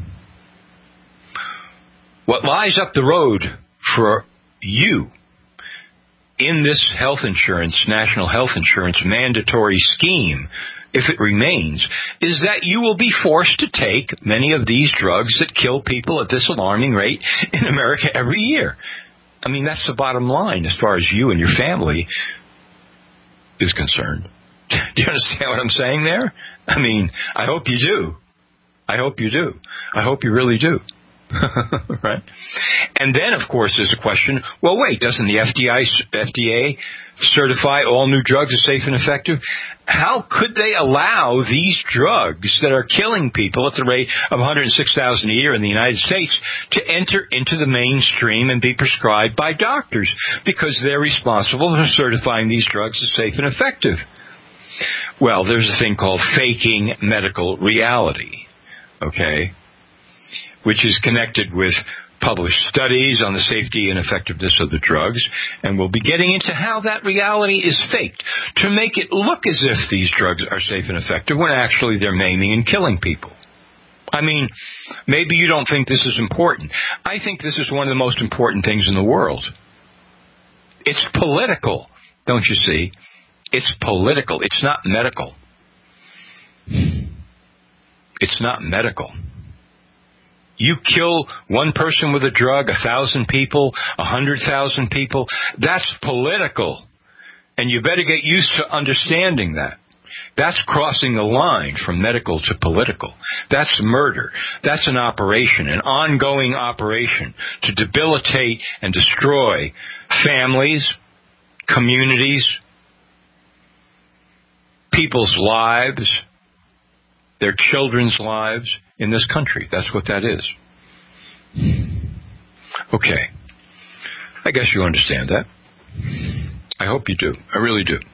Speaker 2: what lies up the road for you in this health insurance, national health insurance mandatory scheme, if it remains, is that you will be forced to take many of these drugs that kill people at this alarming rate in America every year. I mean, that's the bottom line as far as you and your family is concerned. Do you understand what I'm saying there? I mean, I hope you do. I hope you do. I hope you really do. Right? And then, of course, there's a question, well, wait, doesn't the F D A certify all new drugs as safe and effective? How could they allow these drugs that are killing people at the rate of one hundred six thousand a year in the United States to enter into the mainstream and be prescribed by doctors? Because they're responsible for certifying these drugs as safe and effective. Well, there's a thing called faking medical reality, okay, which is connected with published studies on the safety and effectiveness of the drugs, and we'll be getting into how that reality is faked to make it look as if these drugs are safe and effective when actually they're maiming and killing people. I mean, maybe you don't think this is important. I think this is one of the most important things in the world. It's political, don't you see? It's political. It's not medical. It's not medical. You kill one person with a drug, a thousand people, a hundred thousand people. That's political. And you better get used to understanding that. That's crossing the line from medical to political. That's murder. That's an operation, an ongoing operation to debilitate and destroy families, communities, people's lives, their children's lives in this country. That's what that is. Okay. I guess you understand that. I hope you do. I really do.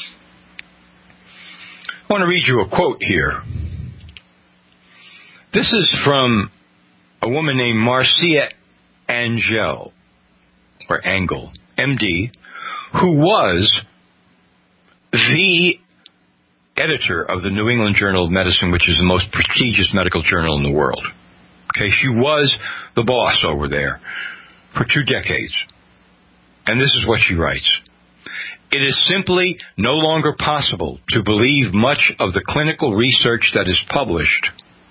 Speaker 2: I want to read you a quote here. This is from a woman named Marcia Angel, or Angel, M D, who was the editor of the New England Journal of Medicine, which is the most prestigious medical journal in the world. Okay, she was the boss over there for two decades. And this is what she writes. It is simply no longer possible to believe much of the clinical research that is published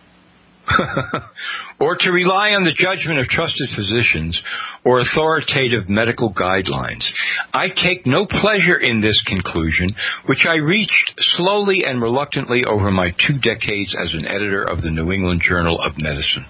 Speaker 2: or to rely on the judgment of trusted physicians or authoritative medical guidelines. I take no pleasure in this conclusion, which I reached slowly and reluctantly over my two decades as an editor of the New England Journal of Medicine.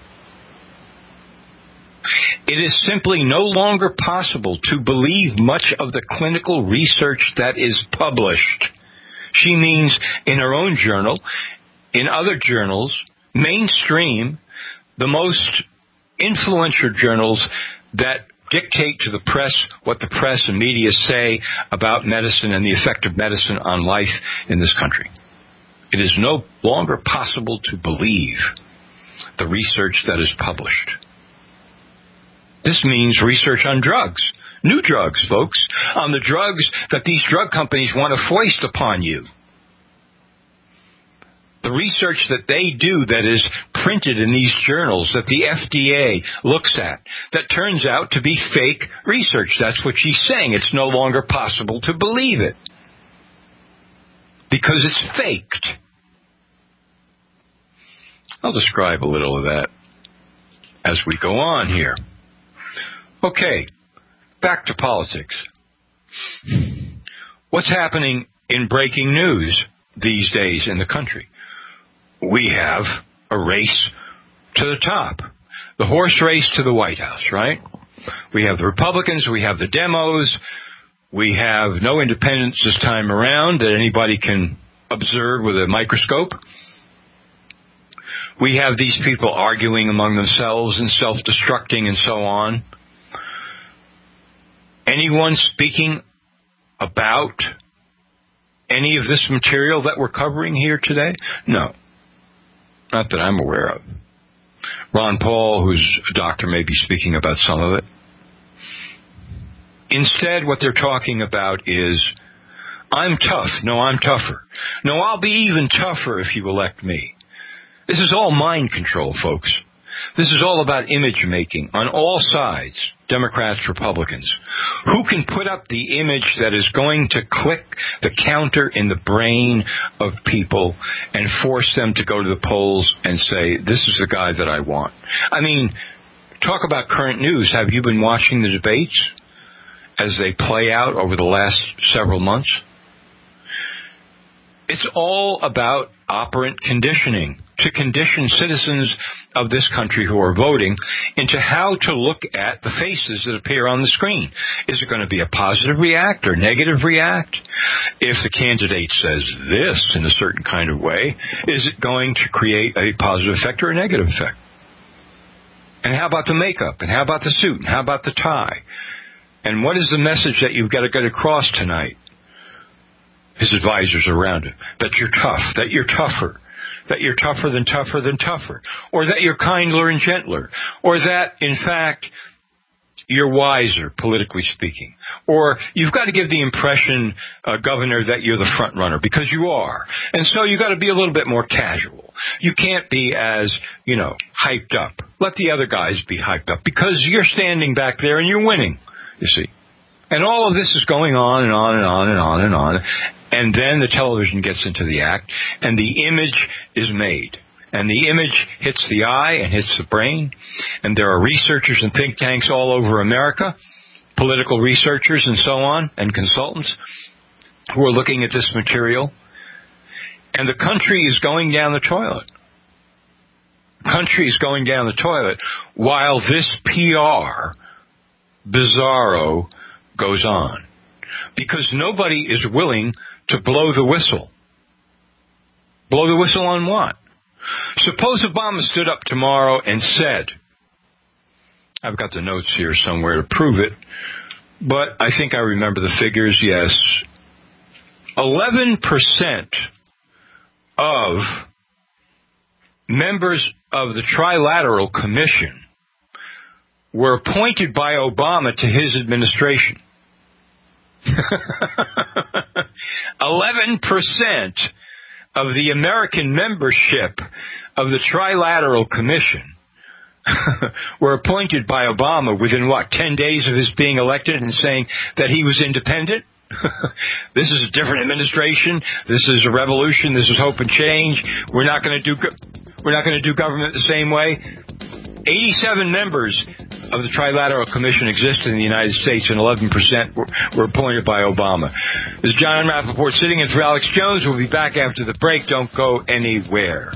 Speaker 2: It is simply no longer possible to believe much of the clinical research that is published. She means in her own journal, in other journals, mainstream, the most influential journals that dictate to the press what the press and media say about medicine and the effect of medicine on life in this country. It is no longer possible to believe the research that is published. This means research on drugs, new drugs, folks, on the drugs that these drug companies want to foist upon you. The research that they do that is printed in these journals that the F D A looks at, that turns out to be fake research. That's what she's saying. It's no longer possible to believe it because it's faked. I'll describe a little of that as we go on here. Okay, back to politics. What's happening in breaking news these days in the country? We have a race to the top, the horse race to the White House, right? We have the Republicans, we have the demos, we have no independents this time around that anybody can observe with a microscope. We have these people arguing among themselves and self-destructing and so on. Anyone speaking about any of this material that we're covering here today? No. Not that I'm aware of. Ron Paul, who's a doctor, may be speaking about some of it. Instead, what they're talking about is, I'm tough. No, I'm tougher. No, I'll be even tougher if you elect me. This is all mind control, folks. This is all about image making on all sides, Democrats, Republicans. Who can put up the image that is going to click the counter in the brain of people and force them to go to the polls and say, this is the guy that I want? I mean, talk about current news. Have you been watching the debates as they play out over the last several months? It's all about operant conditioning, to condition citizens of this country who are voting into how to look at the faces that appear on the screen. Is it going to be a positive react or negative react? If the candidate says this in a certain kind of way, is it going to create a positive effect or a negative effect? And how about the makeup? And how about the suit? And how about the tie? And what is the message that you've got to get across tonight? His advisors around him, that you're tough, that you're tougher, that you're tougher than tougher than tougher, or that you're kinder and gentler, or that, in fact, you're wiser, politically speaking. Or you've got to give the impression, uh, Governor, that you're the front runner, because you are. And so you've got to be a little bit more casual. You can't be as, you know, hyped up. Let the other guys be hyped up, because you're standing back there and you're winning, you see. And all of this is going on and on and on and on and on. And then the television gets into the act, and the image is made. And the image hits the eye and hits the brain. And there are researchers and think tanks all over America, political researchers and so on, and consultants who are looking at this material. And the country is going down the toilet. The country is going down the toilet while this P R bizarro goes on. Because nobody is willing to blow the whistle. Blow the whistle on what? Suppose Obama stood up tomorrow and said, I've got the notes here somewhere to prove it, but I think I remember the figures, yes. eleven percent of members of the Trilateral Commission were appointed by Obama to his administration. eleven percent of the American membership of the Trilateral Commission were appointed by Obama within, what, ten days of his being elected and saying that he was independent? This is a different administration. This is a revolution. This is hope and change. We're not going to do we're not going to do government the same way. eighty-seven members of the Trilateral Commission existed in the United States, and eleven percent were, were appointed by Obama. This is John Rappaport sitting in for Alex Jones. We'll be back after the break. Don't go anywhere.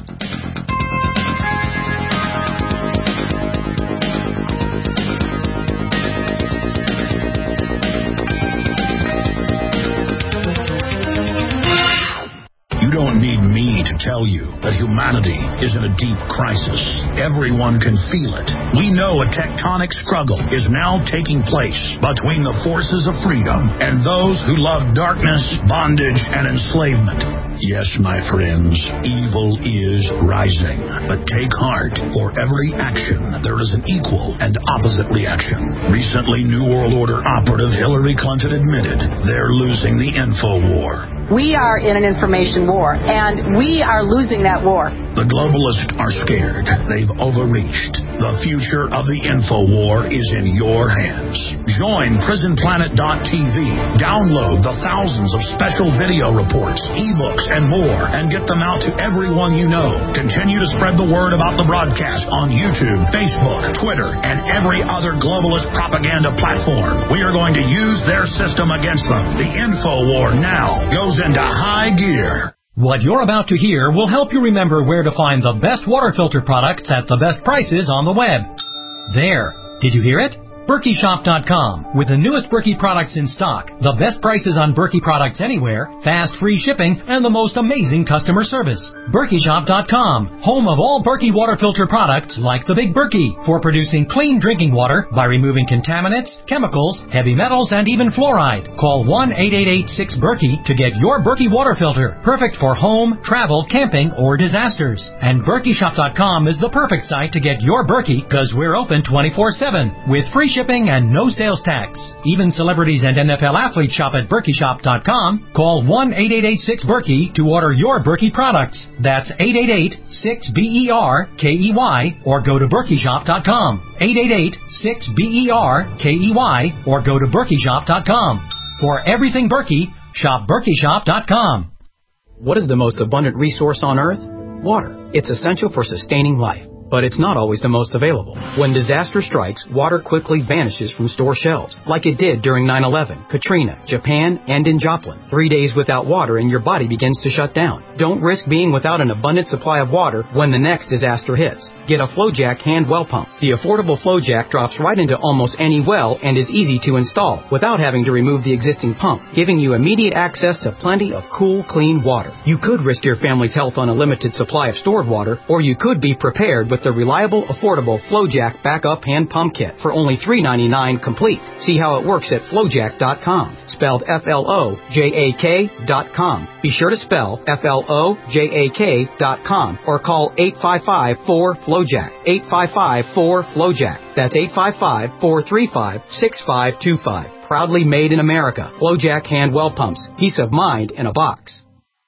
Speaker 3: You don't need me to tell you that humanity is in a deep crisis. Everyone can feel it. We know a tectonic struggle is now taking place between the forces of freedom and those who love darkness, bondage, and enslavement. Yes, my friends, evil is rising. But take heart. For every action, there is an equal and opposite reaction. Recently, New World Order operative Hillary Clinton admitted they're losing the info war.
Speaker 17: We are in an information war, and we are losing that war.
Speaker 3: The globalists are scared. They've overreached. The future of the info war is in your hands. Join prison planet dot t v. Download the thousands of special video reports, ebooks, and more, and get them out to everyone you know. Continue to spread the word about the broadcast on YouTube, Facebook, Twitter, and every other globalist propaganda platform. We are going to use their system against them. The info war now goes into high gear.
Speaker 18: What you're about to hear will help you remember where to find the best water filter products at the best prices on the web. There. Did you hear it? Berkey Shop dot com. With the newest Berkey products in stock, the best prices on Berkey products anywhere, fast free shipping, and the most amazing customer service. Berkey Shop dot com. Home of all Berkey water filter products like the Big Berkey for producing clean drinking water by removing contaminants, chemicals, heavy metals, and even fluoride. Call one eight eight eight six Berkey to get your Berkey water filter. Perfect for home, travel, camping, or disasters. And Berkey Shop dot com is the perfect site to get your Berkey because we're open twenty-four seven with free shipping and no sales tax. Even celebrities and N F L athletes shop at Berkey Shop dot com. Call one eight eight eight six Berkey to order your Berkey products. That's eight eight eight six B E R K E Y or go to Berkey Shop dot com. eight eight eight six B E R K E Y or go to Berkey Shop dot com. For everything Berkey, shop Berkey Shop dot com.
Speaker 19: What is the most abundant resource on Earth? Water. It's essential for sustaining life. But it's not always the most available. When disaster strikes, water quickly vanishes from store shelves, like it did during nine eleven, Katrina, Japan, and in Joplin. Three days without water and your body begins to shut down. Don't risk being without an abundant supply of water when the next disaster hits. Get a FlowJack hand well pump. The affordable FlowJack drops right into almost any well and is easy to install without having to remove the existing pump, giving you immediate access to plenty of cool, clean water. You could risk your family's health on a limited supply of stored water, or you could be prepared with the reliable, affordable FlowJack Backup Hand Pump Kit for only three ninety-nine complete. See how it works at FlowJack dot com, spelled F L O J A K dot com. Be sure to spell F L O J A K dot com or call eight five five four FlowJack, eight five five four FlowJack. That's eight five five four three five six five two five. Proudly made in America. FlowJack Hand Well Pumps. Peace of mind in a box.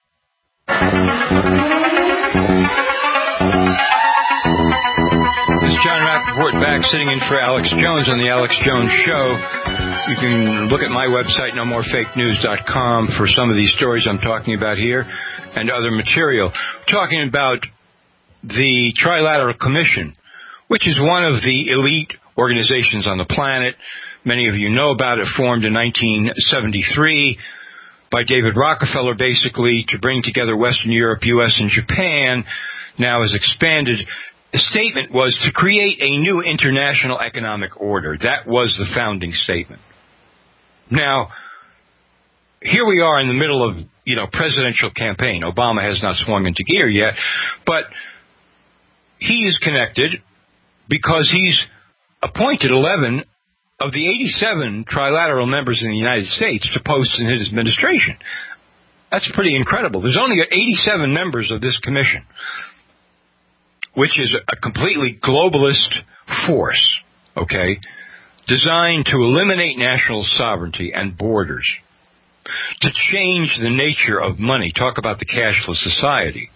Speaker 2: This is John Rappaport back sitting in for Alex Jones on the Alex Jones Show. You can look at my website, no more fake news dot com, for some of these stories I'm talking about here and other material. We're talking about the Trilateral Commission, which is one of the elite organizations on the planet. Many of you know about it, formed in nineteen seventy-three by David Rockefeller, basically to bring together Western Europe, U S, and Japan. Now has expanded. The statement was to create a new international economic order. That was the founding statement. Now, here we are in the middle of, you know, presidential campaign. Obama has not swung into gear yet, but he is connected because he's appointed eleven of the eighty-seven trilateral members in the United States to posts in his administration. That's pretty incredible. There's only eighty-seven members of this commission, which is a completely globalist force, okay, designed to eliminate national sovereignty and borders, to change the nature of money. Talk about the cashless society.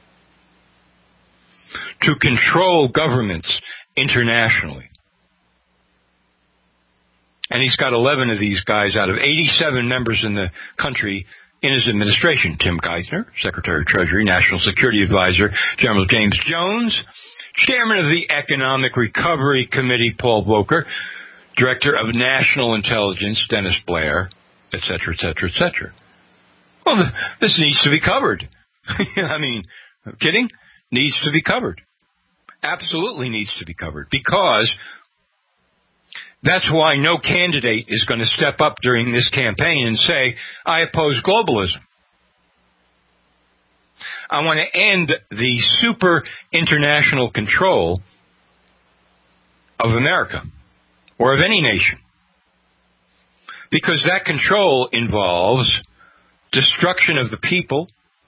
Speaker 2: To control governments internationally. And he's got eleven of these guys out of eighty-seven members in the country in his administration. Tim Geithner, Secretary of Treasury, National Security Advisor, General James Jones, Chairman of the Economic Recovery Committee, Paul Volcker, Director of National Intelligence, Dennis Blair, et cetera, et cetera, et cetera. Well, this needs to be covered. I mean, kidding? Needs to be covered. Absolutely needs to be covered, because that's why no candidate is going to step up during this campaign and say, I oppose globalism. I want to end the super international control of America or of any nation, because that control involves destruction of the people,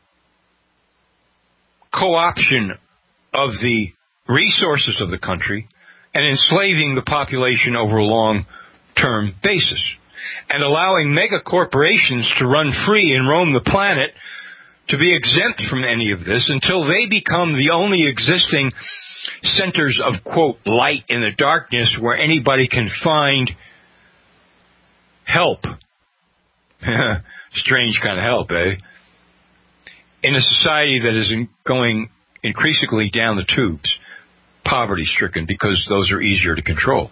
Speaker 2: co-option of the resources of the country, and enslaving the population over a long-term basis, and allowing mega corporations to run free and roam the planet, to be exempt from any of this until they become the only existing centers of, quote, light in the darkness where anybody can find help. Strange kind of help, eh? In a society that is going increasingly down the tubes, poverty-stricken, because those are easier to control.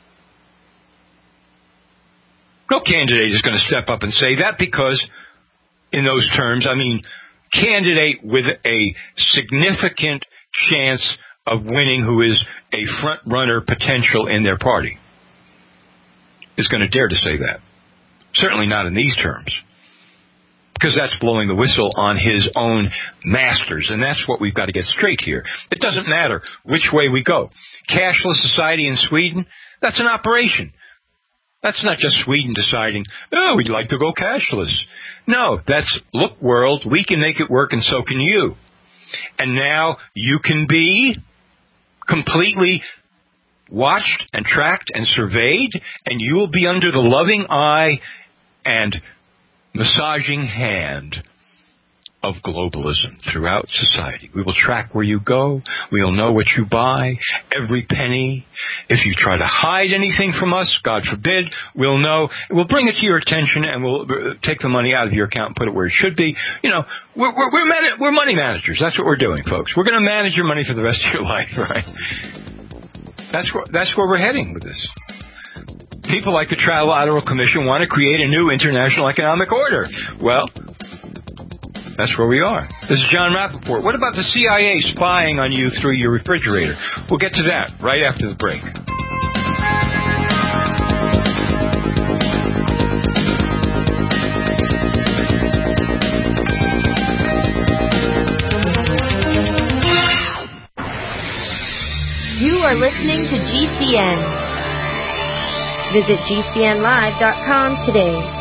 Speaker 2: No candidate is going to step up and say that, because in those terms, I mean, candidate with a significant chance of winning, who is a front-runner potential in their party, is going to dare to say that. Certainly not in these terms, because that's blowing the whistle on his own masters, and that's what we've got to get straight here. It doesn't matter which way we go. Cashless society in Sweden, that's an operation. That's not just Sweden deciding, oh, we'd like to go cashless. No, that's, look, world, we can make it work, and so can you. And now you can be completely watched and tracked and surveyed, and you will be under the loving eye and massaging hand of globalism throughout society. We will track where you go. We'll know what you buy, every penny. If you try to hide anything from us, God forbid, we'll know. We'll bring it to your attention, and we'll take the money out of your account and put it where it should be. You know, we're we're we're, man- we're money managers. That's what we're doing, folks. We're going to manage your money for the rest of your life, right? That's where that's where we're heading with this. People like the Trilateral Commission want to create a new international economic order. Well, that's where we are. This is John Rappaport. What about the C I A spying on you through your refrigerator? We'll get to that right after the break.
Speaker 20: You are listening to G C N. Visit G C N live dot com today.